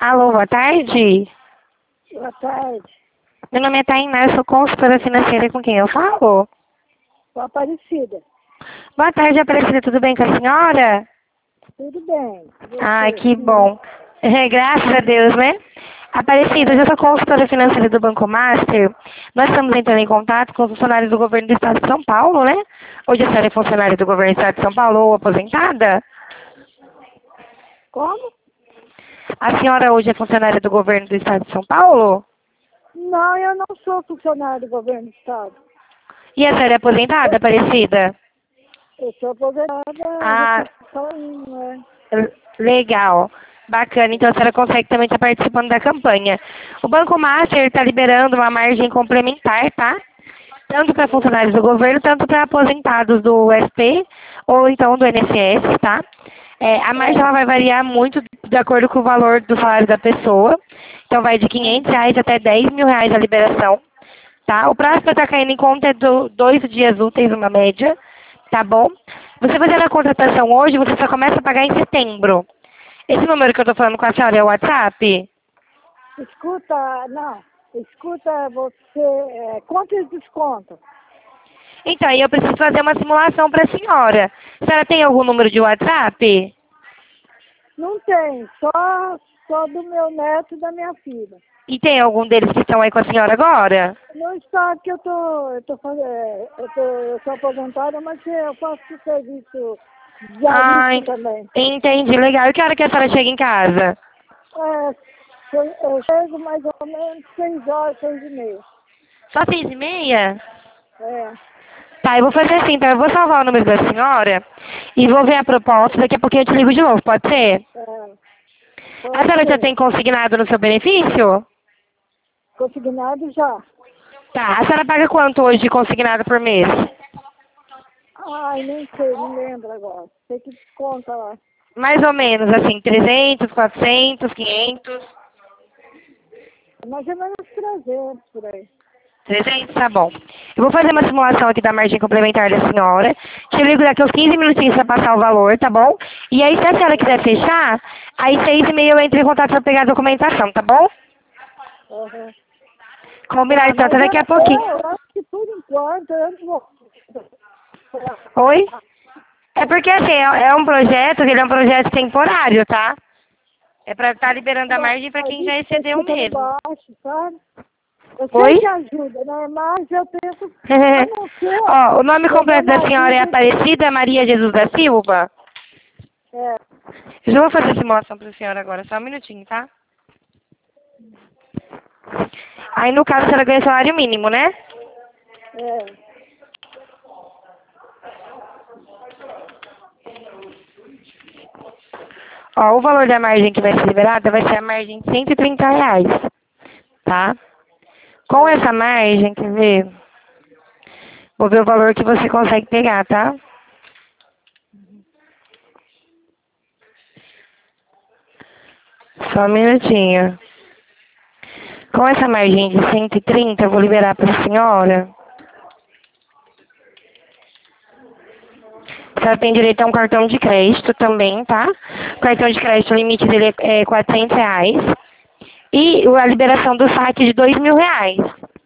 Alô, boa tarde. Boa tarde. Meu nome é Tainá, eu sou consultora financeira com quem eu falo? Sou Aparecida. Boa tarde, Aparecida, tudo bem com a senhora? Tudo bem. Ai, Você? que bom. Graças a Deus, né? Aparecida, eu sou consultora financeira do Banco Master. Nós estamos entrando em contato com os funcionários do governo do Estado de São Paulo, né? Hoje a senhora é funcionária do governo do Estado de São Paulo ou aposentada? Como? A senhora hoje é funcionária do governo do Estado de São Paulo? Não, eu não sou funcionário do governo do Estado. E a senhora é aposentada, Aparecida? Eu sou aposentada, Ah, só né? legal. Bacana, então a senhora consegue também estar participando da campanha. O Banco Master está liberando uma margem complementar, tá? Tanto para funcionários do governo, tanto para aposentados do SP ou então do INSS, tá? A margem ela vai variar muito de acordo com o valor do salário da pessoa. Então vai de R$ 500 até R$ 10.000 a liberação, tá? O prazo para estar caindo em conta é 2 dias úteis, uma média, tá bom? Você fazendo a contratação hoje, você só começa a pagar em setembro. Esse número que eu tô falando com a senhora é o WhatsApp? Escuta você, quanto eles descontam? Então, aí eu preciso fazer uma simulação para a senhora. A senhora tem algum número de WhatsApp? Não tem, só do meu neto e da minha filha. E tem algum deles que estão aí com a senhora agora? Não está que eu sou aposentada, mas eu faço serviço Ai, diarista também. entendi, legal. E que hora que a senhora chega em casa? Eu chego mais ou menos 6 horas, 6h30. Só 6h30? É, Tá, eu vou fazer assim, então eu vou salvar o número da senhora e vou ver a proposta, daqui a pouquinho eu te ligo de novo, pode ser? é, A pode senhora já ser. tem consignado no seu benefício? Consignado já. Tá, a senhora paga quanto hoje de consignado por mês? Ai, nem sei, não lembro agora. Sei que desconta lá. Mais ou menos, assim, 300, 400, 500. Mais ou menos 300 por aí. 300, tá bom. Eu vou fazer uma simulação aqui da margem complementar da senhora. Te ligo daqui uns 15 minutinhos pra passar o valor, tá bom? E aí, se a senhora quiser fechar, aí 6h30 eu entro em contato pra pegar a documentação, tá bom? Uhum. Combinado, Tá, então, mas até daqui a pouquinho. eu acho que por enquanto eu não vou. Oi? É porque, assim, é um projeto, ele é um projeto temporário, tá? É pra estar liberando a margem pra quem já Tá excedeu escutando mesmo. baixo, sabe? Eu sei Oi? que ajuda, né? Mas eu penso, a não ser Ó, o nome completo pegando da senhora é ajuda. Aparecida Maria Jesus da Silva? É, Eu já vou fazer a simulação pra senhora agora, só um minutinho, tá? Aí, no caso, a senhora ganha salário mínimo, né? é. Ó, o valor da margem que vai ser liberada vai ser a margem de R$ 130, tá? Com essa margem, quer ver? Vou ver o valor que você consegue pegar, tá? Só um minutinho. Com essa margem de 130, eu vou liberar para a senhora. A senhora tem direito a um cartão de crédito também, tá? O cartão de crédito, o limite dele é R$ 400. E a liberação do saque de R$ 2.000.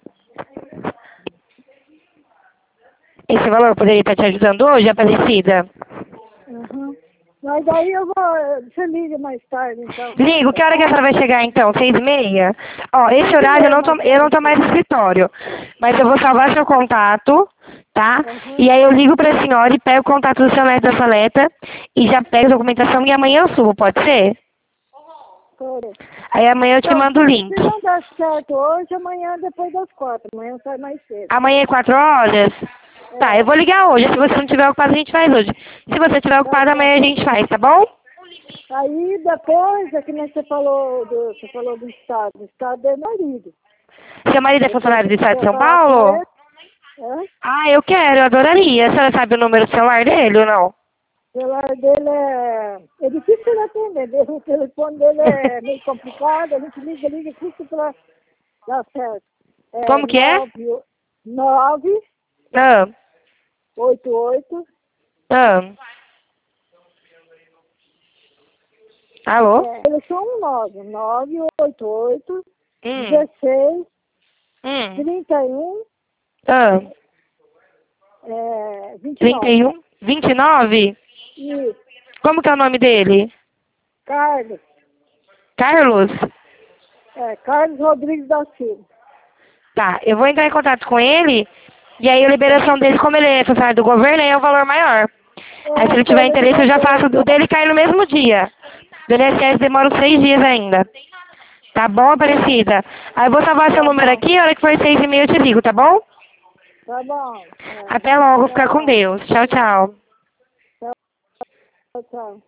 Esse valor poderia estar te ajudando hoje, Aparecida? Uhum. Mas daí eu vou. Você liga mais tarde, então. Ligo, que hora que a senhora vai chegar então? 6h30? Ó, esse horário eu 6h30 não tô, mais ou eu não menos. tô mais no escritório. Mas eu vou salvar seu contato, tá? Uhum. E aí eu ligo pra senhora e pego o contato do seu neto da sua neta e já pego a documentação e amanhã eu subo, pode ser? Pode. Aí amanhã eu te Então, mando o link. se não der certo hoje, amanhã depois das 4. Amanhã sai mais cedo. Amanhã é 4 horas? Tá, eu É. vou ligar hoje. Se você não estiver ocupado, a gente faz hoje. Se você estiver Tá ocupado, bom. amanhã a gente faz, tá bom? Aí depois é que nem você falou do estado do marido. Seu marido é Eu tenho funcionário do que Estado de São falar com Paulo? ele. É? Ah, eu quero, eu adoraria. A senhora sabe o número do celular dele ou não? O celular dele é difícil de atender. O telefone dele é meio complicado. A gente liga, custa para dar certo. É Como que é? 9 Ah, 88 ah. Alô? ele é só um 988 Hum. 16 Hum. 31 Ah. 29. 31? 29? Isso, Como que é o nome dele? Carlos. Carlos? Carlos Rodrigues da Silva. Tá, eu vou entrar em contato com ele, e aí a liberação dele, como ele é funcionário do governo, aí é o valor maior. Aí se ele tiver interesse, eu já faço. O dele cai no mesmo dia. Do INSS demora uns 3 dias ainda. Tá bom, Aparecida? Aí eu vou salvar seu número aqui, a hora que for 6h30 eu te ligo, tá bom? Tá bom. Até logo, fica com Deus. Tchau, tchau. Tchau, tchau.